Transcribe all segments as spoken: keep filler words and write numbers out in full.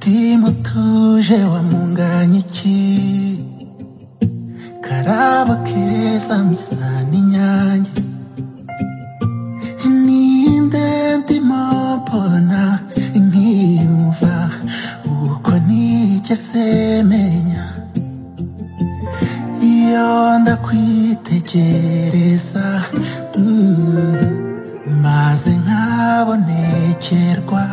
umutima utuje wamunganya iki, karabo keza misa n'inyange, ninde ndimo mbona nkiyumva uko nigeze menya, iyo ndakwitegereza mm, maze nkabonekerwa,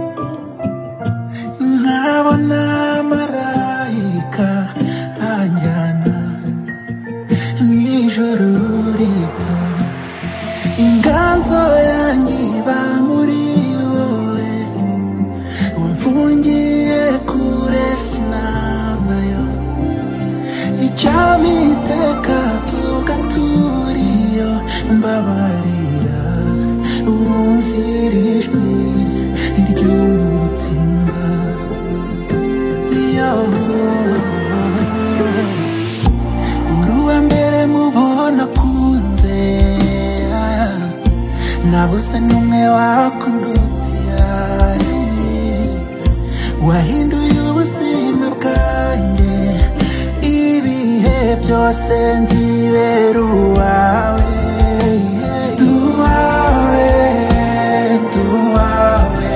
nkabona marayika anjyana mw'ijuru rito, inganzo yanjye iba muri wowe, umfungiye kure sinavayo, icyampa iteka tugatura iyo, mbabarira wumvira ijwi ry'umutima, uruwa mbere mubona kunze, nabuze n'umwe wakundutiya, wahinduye ubuzima bwanjye, ibihe byose nzibera uwawe, duwawe duwawe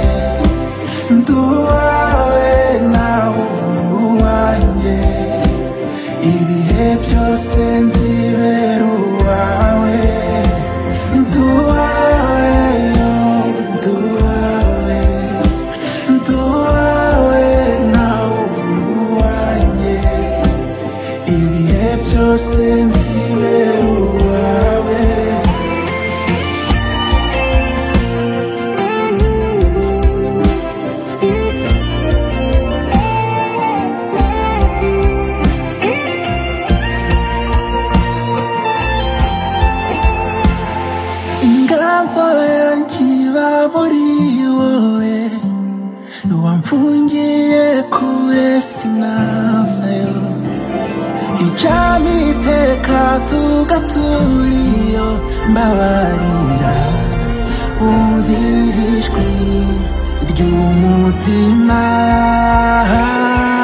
duwawe nawe uwanjye, ibihe byose nzibera uwawe, duwawe duwawe duwawe nawe uwanjye, ibihe byose nzibera uwawe. Inganzo yanjye iba muri wowe, wamfungiye kure sinavayo, icyampa iteka tugatura iyo, mbabarira wumvira ijwi ry'umutima.